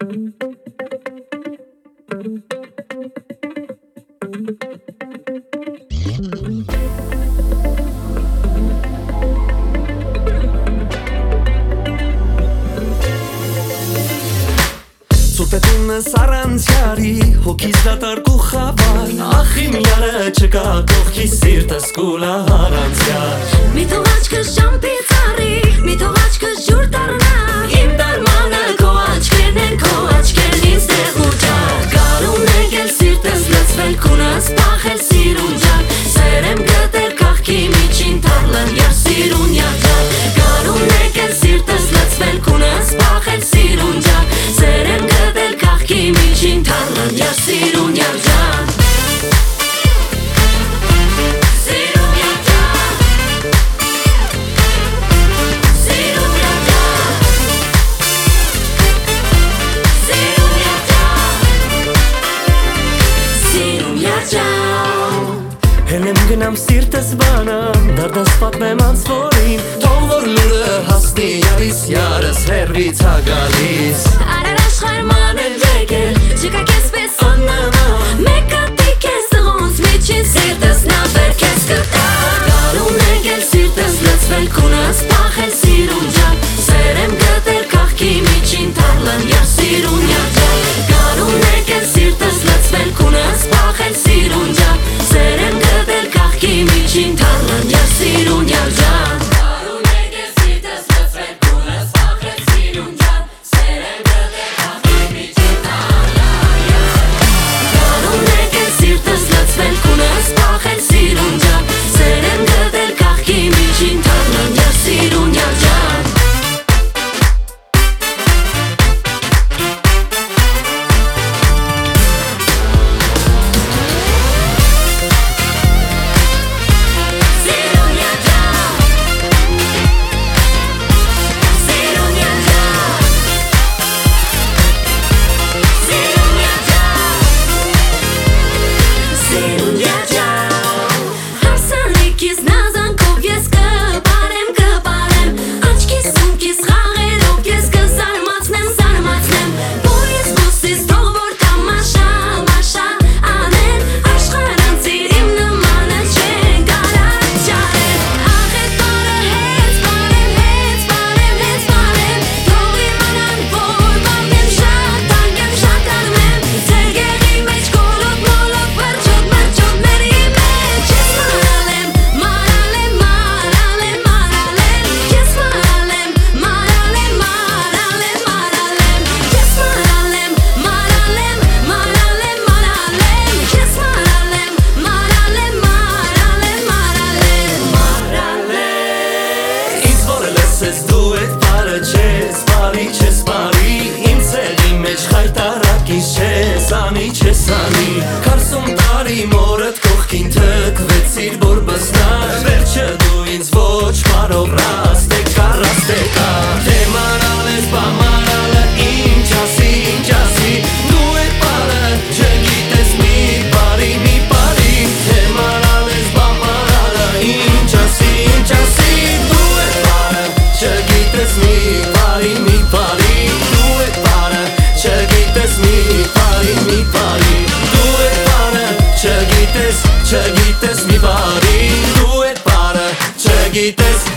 Սուրպետունս առանցյարի, հոգիս դատարկու խավար Ախի միարը չկա, կողքի սիրտս կուլա առանցյար Մի թող աչքս շամպից առի, մի թող աչքս ջուր դառնա Իմ դարմանը քո աչքերն են, քո աչքերն ինձ տեղ ու ջար Գարուն եկել սիրտս լծվել, քունս պախել սիրունջան Սեր եմ գտել կաղքի միջին թարլն յար սիրունյար ջան Գարուն եկել սիրտս լծվել, քունս պախել սիրունջան Սեր եմ գտել կաղքի միջին թարլն յար սիրունյար ջան Հելեմ գնամ սիրտս բանամ, դարդս պատմեմ անցվորին Թող որ լուրը հասնի, յարիս յարս հերվից հագալիս Արար աշխարհման էլ եկել, չկա կես պես աննման Մեկ ատիկ ես տղոնց միջին սիրտս նավեր կես կտա Գարուն եկել սիրտս լծվել, քունս պախել սիրունջան Սեր եմ գտել կաղքի միջին թարլն յար սիրունյար ջան Գարուն եկել սիրտս լծվել, քունս պախել սիրունջան Սեր եմ գտել կաղքի միջին թարլն յար սիրունյար ջան Գարուն եկել սիրտս լծվել, քունս պախել սիրունջան Սեր եմ գտել կաղքի միջին թարլն Գարուն եկել սիրտս լծվել, քունս պախել սիրունջան Սեր եմ գտել կաղքի միջին թարլն յար սիրունյար ջան Քարսում տարի մորդ կողքին թքվեցիր բորբսնար Վերջը դու ինձ ոչ մարով ռաստեկա, ռաստեկա Թե մանալ ես բամանալը ինչ ասի, ինչ ասի Դու էդ պարը չգիտես մի պարի, մի պարի Թե մանալ ես բամանալը ինչ ասի, ինչ ասի Դու էդ պարը չգիտես մի պարի, մի պարի Դու էդ պարը չգիտես մի պարի, մի պարի Չգիտես մի բարի, դու էդ պարը չգիտես